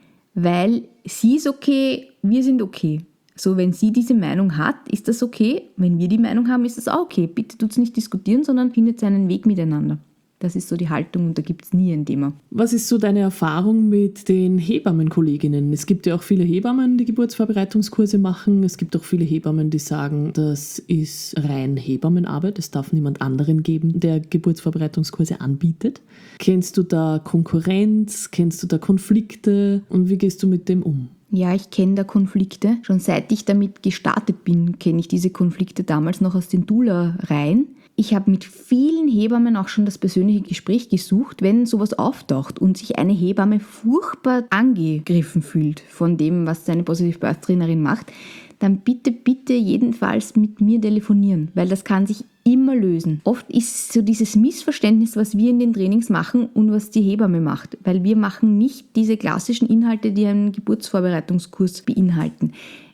weil sie ist okay, wir sind okay. So, wenn sie diese Meinung hat, ist das okay. Wenn wir die Meinung haben, ist das auch okay. Bitte tut es nicht diskutieren, sondern findet einen Weg miteinander. Das ist so die Haltung und da gibt es nie ein Thema. Was ist so deine Erfahrung mit den Hebammenkolleginnen? Es gibt ja auch viele Hebammen, die Geburtsvorbereitungskurse machen. Es gibt auch viele Hebammen, die sagen, das ist rein Hebammenarbeit. Es darf niemand anderen geben, der Geburtsvorbereitungskurse anbietet. Kennst du da Konkurrenz? Kennst du da Konflikte? Und wie gehst du mit dem um? Ja, ich kenne da Konflikte. Schon seit ich damit gestartet bin, kenne ich diese Konflikte damals noch aus den Doula-Reihen. Ich habe mit vielen Hebammen auch schon das persönliche Gespräch gesucht, wenn sowas auftaucht und sich eine Hebamme furchtbar angegriffen fühlt von dem, was seine Positive Birth Trainerin macht, dann bitte, bitte jedenfalls mit mir telefonieren, weil das kann sich immer lösen. Oft ist so dieses Missverständnis, was wir in den Trainings machen und was die Hebamme macht, weil wir machen nicht diese klassischen Inhalte, die einen Geburtsvorbereitungskurs beinhalten.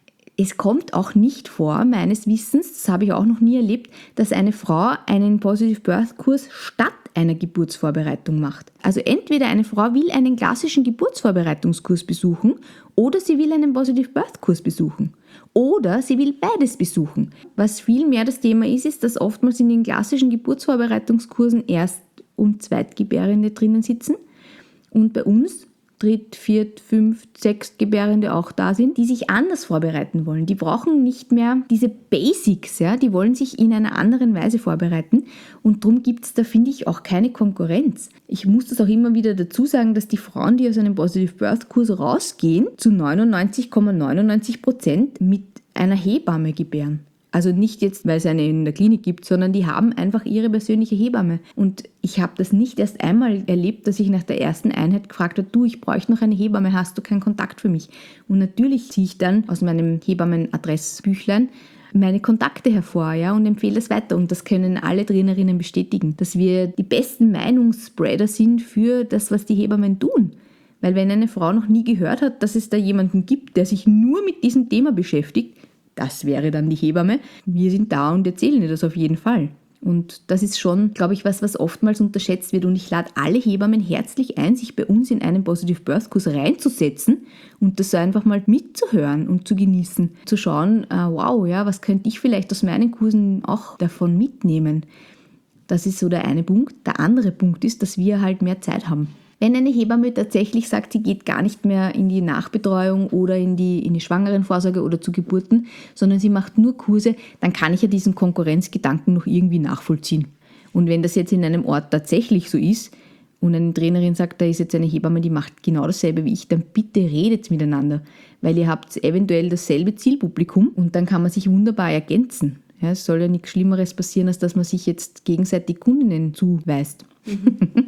Es kommt auch nicht vor, meines Wissens, das habe ich auch noch nie erlebt, dass eine Frau einen Positive Birth Kurs statt einer Geburtsvorbereitung macht. Also entweder eine Frau will einen klassischen Geburtsvorbereitungskurs besuchen oder sie will einen Positive Birth Kurs besuchen. Oder sie will beides besuchen. Was viel mehr das Thema ist, ist, dass oftmals in den klassischen Geburtsvorbereitungskursen Erst- und Zweitgebärende drinnen sitzen. Und bei uns Dritt-, Viert-, Fünft-, Sechstgebärende auch da sind, die sich anders vorbereiten wollen. Die brauchen nicht mehr diese Basics, ja, die wollen sich in einer anderen Weise vorbereiten und darum gibt es da, finde ich, auch keine Konkurrenz. Ich muss das auch immer wieder dazu sagen, dass die Frauen, die aus einem Positive Birth Kurs rausgehen, zu neunundneunzig Komma neunundneunzig Prozent mit einer Hebamme gebären. Also nicht jetzt, weil es eine in der Klinik gibt, sondern die haben einfach ihre persönliche Hebamme. Und ich habe das nicht erst einmal erlebt, dass ich nach der ersten Einheit gefragt habe, du, ich bräuchte noch eine Hebamme, hast du keinen Kontakt für mich? Und natürlich ziehe ich dann aus meinem Hebammenadressbüchlein meine Kontakte hervor, ja, und empfehle das weiter. Und das können alle Trainerinnen bestätigen, dass wir die besten Meinungsspreader sind für das, was die Hebammen tun. Weil wenn eine Frau noch nie gehört hat, dass es da jemanden gibt, der sich nur mit diesem Thema beschäftigt, das wäre dann die Hebamme. Wir sind da und erzählen dir das auf jeden Fall. Und das ist schon, glaube ich, was, was oftmals unterschätzt wird. Und ich lade alle Hebammen herzlich ein, sich bei uns in einen Positive Birth Kurs reinzusetzen und das einfach mal mitzuhören und zu genießen. Zu schauen, äh, wow, ja, was könnte ich vielleicht aus meinen Kursen auch davon mitnehmen? Das ist so der eine Punkt. Der andere Punkt ist, dass wir halt mehr Zeit haben. Wenn eine Hebamme tatsächlich sagt, sie geht gar nicht mehr in die Nachbetreuung oder in die, in die Schwangerenvorsorge oder zu Geburten, sondern sie macht nur Kurse, dann kann ich ja diesen Konkurrenzgedanken noch irgendwie nachvollziehen. Und wenn das jetzt in einem Ort tatsächlich so ist und eine Trainerin sagt, da ist jetzt eine Hebamme, die macht genau dasselbe wie ich, dann bitte redet miteinander, weil ihr habt eventuell dasselbe Zielpublikum und dann kann man sich wunderbar ergänzen. Ja, es soll ja nichts Schlimmeres passieren, als dass man sich jetzt gegenseitig Kundinnen zuweist. Mhm.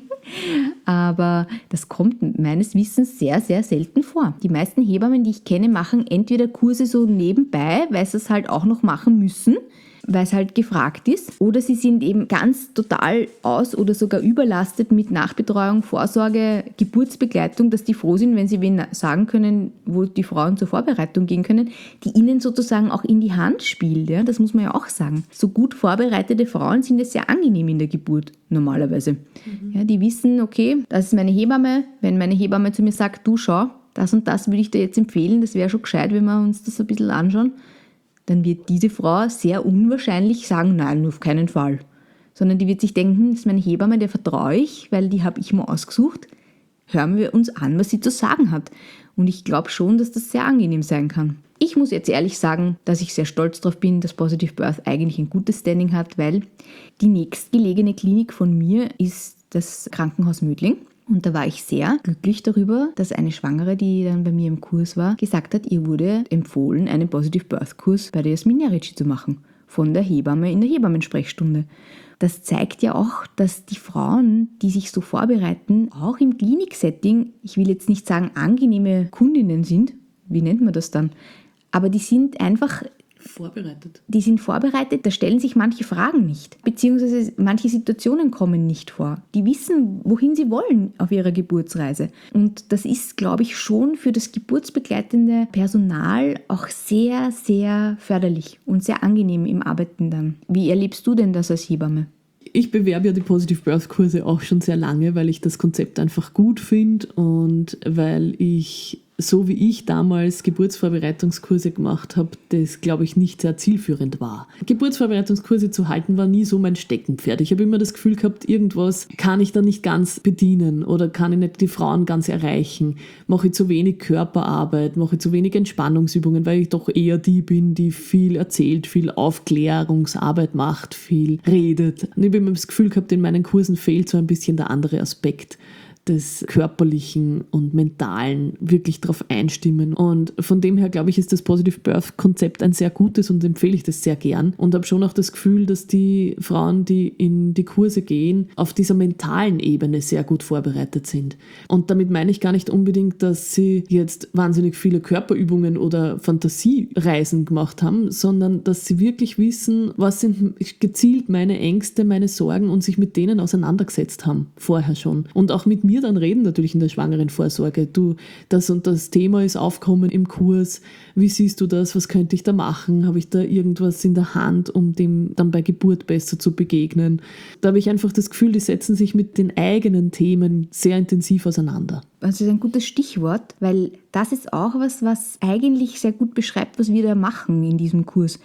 Aber das kommt meines Wissens sehr, sehr selten vor. Die meisten Hebammen, die ich kenne, machen entweder Kurse so nebenbei, weil sie es halt auch noch machen müssen, weil es halt gefragt ist, oder sie sind eben ganz total aus- oder sogar überlastet mit Nachbetreuung, Vorsorge, Geburtsbegleitung, dass die froh sind, wenn sie wen sagen können, wo die Frauen zur Vorbereitung gehen können, die ihnen sozusagen auch in die Hand spielt. Ja? Das muss man ja auch sagen. So gut vorbereitete Frauen sind es sehr angenehm in der Geburt, normalerweise. Mhm. Ja, die wissen, okay, das ist meine Hebamme. Wenn meine Hebamme zu mir sagt, du schau, das und das würde ich dir jetzt empfehlen, das wäre schon gescheit, wenn wir uns das ein bisschen anschauen, dann wird diese Frau sehr unwahrscheinlich sagen, nein, auf keinen Fall. Sondern die wird sich denken, das ist meine Hebamme, der vertraue ich, weil die habe ich mir ausgesucht. Hören wir uns an, was sie zu sagen hat. Und ich glaube schon, dass das sehr angenehm sein kann. Ich muss jetzt ehrlich sagen, dass ich sehr stolz darauf bin, dass Positive Birth eigentlich ein gutes Standing hat, weil die nächstgelegene Klinik von mir ist das Krankenhaus Mödling. Und da war ich sehr glücklich darüber, dass eine Schwangere, die dann bei mir im Kurs war, gesagt hat, ihr wurde empfohlen, einen Positive Birth Kurs bei der Jasmin Jarici zu machen. Von der Hebamme in der Hebammensprechstunde. Das zeigt ja auch, dass die Frauen, die sich so vorbereiten, auch im Kliniksetting, ich will jetzt nicht sagen angenehme Kundinnen sind, wie nennt man das dann, aber die sind einfach vorbereitet. Die sind vorbereitet, da stellen sich manche Fragen nicht, beziehungsweise manche Situationen kommen nicht vor. Die wissen, wohin sie wollen auf ihrer Geburtsreise. Und das ist, glaube ich, schon für das geburtsbegleitende Personal auch sehr, sehr förderlich und sehr angenehm im Arbeiten dann. Wie erlebst du denn das als Hebamme? Ich bewerbe ja die Positive Birth Kurse auch schon sehr lange, weil ich das Konzept einfach gut finde und weil ich, so wie ich damals Geburtsvorbereitungskurse gemacht habe, das, glaube ich, nicht sehr zielführend war. Geburtsvorbereitungskurse zu halten war nie so mein Steckenpferd. Ich habe immer das Gefühl gehabt, irgendwas kann ich da nicht ganz bedienen oder kann ich nicht die Frauen ganz erreichen. Mache ich zu wenig Körperarbeit, mache ich zu wenig Entspannungsübungen, weil ich doch eher die bin, die viel erzählt, viel Aufklärungsarbeit macht, viel redet. Und ich habe immer das Gefühl gehabt, in meinen Kursen fehlt so ein bisschen der andere Aspekt des Körperlichen und Mentalen wirklich darauf einstimmen. Und von dem her, glaube ich, ist das Positive Birth Konzept ein sehr gutes und empfehle ich das sehr gern. Und habe schon auch das Gefühl, dass die Frauen, die in die Kurse gehen, auf dieser mentalen Ebene sehr gut vorbereitet sind. Und damit meine ich gar nicht unbedingt, dass sie jetzt wahnsinnig viele Körperübungen oder Fantasiereisen gemacht haben, sondern dass sie wirklich wissen, was sind gezielt meine Ängste, meine Sorgen und sich mit denen auseinandergesetzt haben, vorher schon. Und auch mit mir dann reden natürlich in der Schwangerenvorsorge. Du, das und das Thema ist aufgekommen im Kurs. Wie siehst du das? Was könnte ich da machen? Habe ich da irgendwas in der Hand, um dem dann bei Geburt besser zu begegnen? Da habe ich einfach das Gefühl, die setzen sich mit den eigenen Themen sehr intensiv auseinander. Das ist ein gutes Stichwort, weil das ist auch was, was eigentlich sehr gut beschreibt, was wir da machen in diesem Kurs.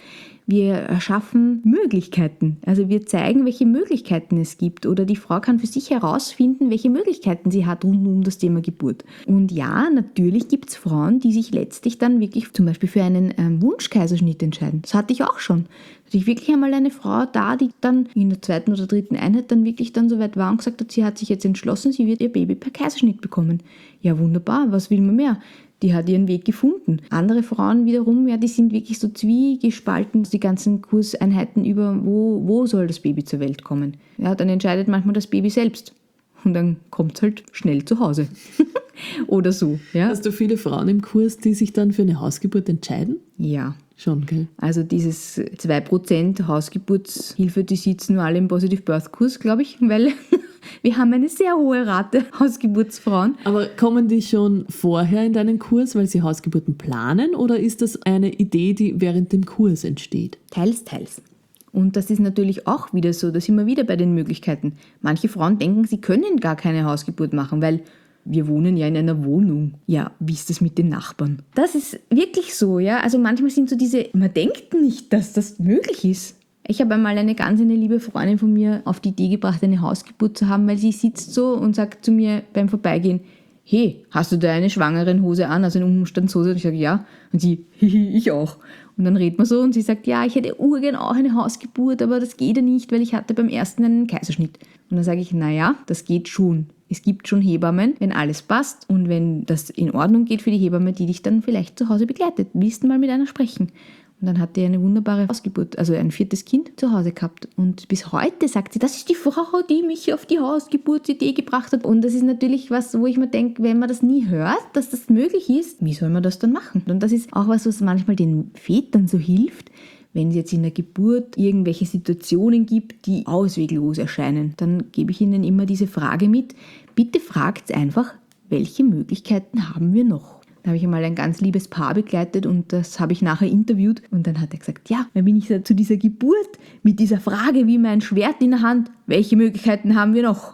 Wir erschaffen Möglichkeiten. Also wir zeigen, welche Möglichkeiten es gibt. Oder die Frau kann für sich herausfinden, welche Möglichkeiten sie hat rund um das Thema Geburt. Und ja, natürlich gibt es Frauen, die sich letztlich dann wirklich zum Beispiel für einen ähm, Wunschkaiserschnitt entscheiden. Das hatte ich auch schon. Hatte ich wirklich einmal eine Frau da, die dann in der zweiten oder dritten Einheit dann wirklich dann so weit war und gesagt hat, sie hat sich jetzt entschlossen, sie wird ihr Baby per Kaiserschnitt bekommen. Ja, wunderbar, was will man mehr? Die hat ihren Weg gefunden. Andere Frauen wiederum, ja, die sind wirklich so zwiegespalten, die ganzen Kurseinheiten über, wo, wo soll das Baby zur Welt kommen. Ja, dann entscheidet manchmal das Baby selbst. Und dann kommt es halt schnell zu Hause. Oder so. Ja. Hast du viele Frauen im Kurs, die sich dann für eine Hausgeburt entscheiden? Ja. Schon, gell? Also dieses zwei Prozent Hausgeburtshilfe, die sitzen nur alle im Positive Birth Kurs, glaube ich, weil wir haben eine sehr hohe Rate Hausgeburtsfrauen. Aber kommen die schon vorher in deinen Kurs, weil sie Hausgeburten planen, oder ist das eine Idee, die während dem Kurs entsteht? Teils, teils. Und das ist natürlich auch wieder so, da sind wir wieder bei den Möglichkeiten. Manche Frauen denken, sie können gar keine Hausgeburt machen, weil wir wohnen ja in einer Wohnung. Ja, wie ist das mit den Nachbarn? Das ist wirklich so, ja. Also manchmal sind so diese, man denkt nicht, dass das möglich ist. Ich habe einmal eine ganz eine liebe Freundin von mir auf die Idee gebracht, eine Hausgeburt zu haben, weil sie sitzt so und sagt zu mir beim Vorbeigehen, hey, hast du da eine Schwangerenhose an, also eine Umstandshose? Und ich sage, ja. Und sie, hihi, ich auch. Und dann redet man so und sie sagt, ja, ich hätte urgern auch eine Hausgeburt, aber das geht ja nicht, weil ich hatte beim ersten einen Kaiserschnitt. Und dann sage ich, naja, das geht schon. Es gibt schon Hebammen, wenn alles passt und wenn das in Ordnung geht für die Hebamme, die dich dann vielleicht zu Hause begleitet. Willst du mal mit einer sprechen? Und dann hat die eine wunderbare Hausgeburt, also ein viertes Kind zu Hause gehabt. Und bis heute sagt sie, das ist die Frau, die mich auf die Hausgeburtsidee gebracht hat. Und das ist natürlich was, wo ich mir denke, wenn man das nie hört, dass das möglich ist, wie soll man das dann machen? Und das ist auch was, was manchmal den Vätern so hilft, wenn es jetzt in der Geburt irgendwelche Situationen gibt, die ausweglos erscheinen. Dann gebe ich ihnen immer diese Frage mit, bitte fragt einfach, welche Möglichkeiten haben wir noch? Da habe ich einmal ein ganz liebes Paar begleitet und das habe ich nachher interviewt. Und dann hat er gesagt, ja, dann bin ich zu dieser Geburt mit dieser Frage wie mein Schwert in der Hand, welche Möglichkeiten haben wir noch?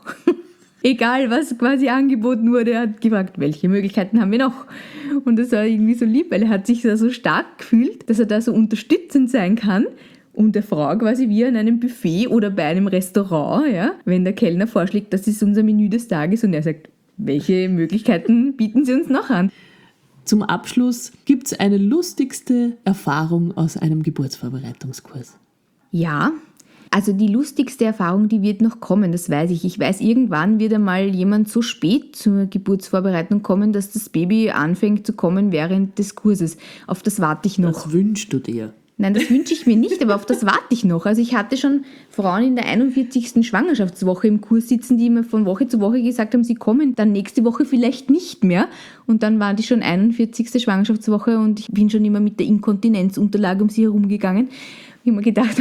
Egal, was quasi angeboten wurde, er hat gefragt, welche Möglichkeiten haben wir noch? Und das war irgendwie so lieb, weil er hat sich da so stark gefühlt, dass er da so unterstützend sein kann. Und der Frau quasi wie an einem Buffet oder bei einem Restaurant, ja, wenn der Kellner vorschlägt, das ist unser Menü des Tages und er sagt, welche Möglichkeiten bieten Sie uns noch an? Zum Abschluss, gibt es eine lustigste Erfahrung aus einem Geburtsvorbereitungskurs? Ja, also die lustigste Erfahrung, die wird noch kommen, das weiß ich. Ich weiß, irgendwann wird einmal jemand so spät zur Geburtsvorbereitung kommen, dass das Baby anfängt zu kommen während des Kurses. Auf das warte ich noch. Was wünschst du dir? Nein, das wünsche ich mir nicht, aber auf das warte ich noch. Also ich hatte schon Frauen in der einundvierzigsten Schwangerschaftswoche im Kurs sitzen, die mir von Woche zu Woche gesagt haben, sie kommen dann nächste Woche vielleicht nicht mehr. Und dann war die schon einundvierzigste Schwangerschaftswoche und ich bin schon immer mit der Inkontinenzunterlage um sie herumgegangen. Ich habe mir gedacht,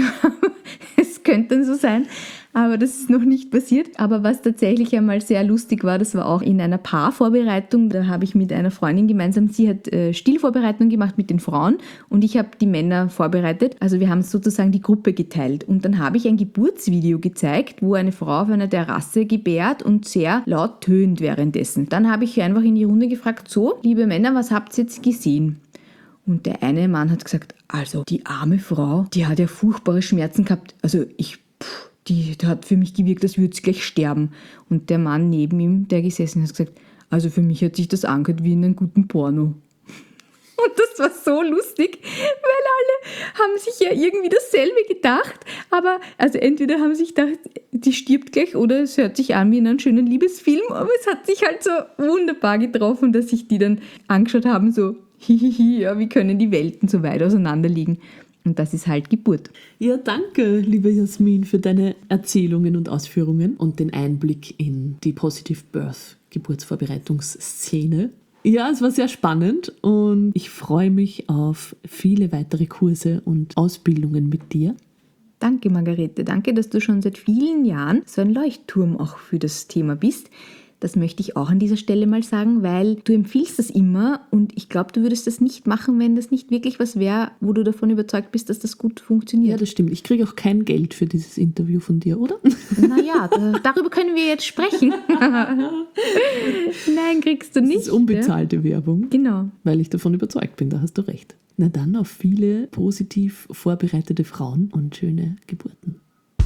es könnte dann so sein, aber das ist noch nicht passiert. Aber was tatsächlich einmal sehr lustig war, das war auch in einer Paarvorbereitung. Da habe ich mit einer Freundin gemeinsam, sie hat äh, Stillvorbereitung gemacht mit den Frauen und ich habe die Männer vorbereitet. Also wir haben sozusagen die Gruppe geteilt. Und dann habe ich ein Geburtsvideo gezeigt, wo eine Frau auf einer Terrasse gebärt und sehr laut tönt währenddessen. Dann habe ich einfach in die Runde gefragt, so, liebe Männer, was habt ihr jetzt gesehen? Und der eine Mann hat gesagt, also die arme Frau, die hat ja furchtbare Schmerzen gehabt. Also ich, pff, die, die hat für mich gewirkt, als würde sie gleich sterben. Und der Mann neben ihm, der gesessen hat, gesagt, also für mich hat sich das angehört wie in einem guten Porno. Und das war so lustig, weil alle haben sich ja irgendwie dasselbe gedacht. Aber also entweder haben sich gedacht, die stirbt gleich oder es hört sich an wie in einem schönen Liebesfilm. Aber es hat sich halt so wunderbar getroffen, dass sich die dann angeschaut haben, so hihihi, ja, wie können die Welten so weit auseinander liegen? Und das ist halt Geburt. Ja, danke, liebe Jasmin, für deine Erzählungen und Ausführungen und den Einblick in die Positive Birth Geburtsvorbereitungsszene. Ja, es war sehr spannend und ich freue mich auf viele weitere Kurse und Ausbildungen mit dir. Danke, Margarete. Danke, dass du schon seit vielen Jahren so ein Leuchtturm auch für das Thema bist. Das möchte ich auch an dieser Stelle mal sagen, weil du empfiehlst das immer und ich glaube, du würdest das nicht machen, wenn das nicht wirklich was wäre, wo du davon überzeugt bist, dass das gut funktioniert. Ja, das stimmt. Ich kriege auch kein Geld für dieses Interview von dir, oder? Naja, da, darüber können wir jetzt sprechen. Nein, kriegst du nicht. Das ist unbezahlte ja? Werbung. Genau. Weil ich davon überzeugt bin, da hast du recht. Na dann auf viele positiv vorbereitete Frauen und schöne Geburten.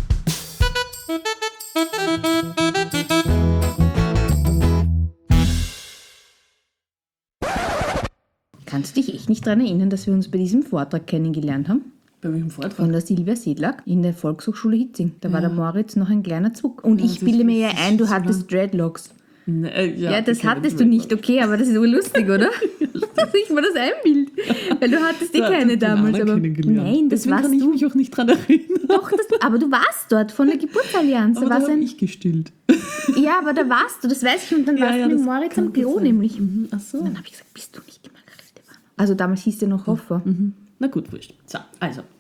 Kannst du dich echt nicht daran erinnern, dass wir uns bei diesem Vortrag kennengelernt haben? Bei welchem Vortrag? Von der Silvia Sedlak in der Volkshochschule Hitzing. Da Ja. war der Moritz noch ein kleiner Zug. Und Ja, ich das bilde mir ja ist ein, du so hattest lang. Dreadlocks. Nee, äh, ja, Ja, das okay, hattest wenn du nicht, okay, aber das ist urlustig, oder? Dass ich mir das einbild. Weil du hattest eh Da keine hast du den damals. anderen Aber kennengelernt. nein, das Deswegen warst kann ich du. mich auch nicht dran erinnern. Doch, das, aber du warst dort von der Geburtsallianz. Aber Da da war's habe ein, ich gestillt. ja, aber da warst du, das weiß ich. Und dann Ja, warst ja, du mit das Moritz am könnte Klo sein. nämlich. Mhm, ach so. Und dann habe ich gesagt, bist du nicht die Margarete Warner? Also damals hieß der noch Hoffer. Mhm. Na gut, wurscht. So, also,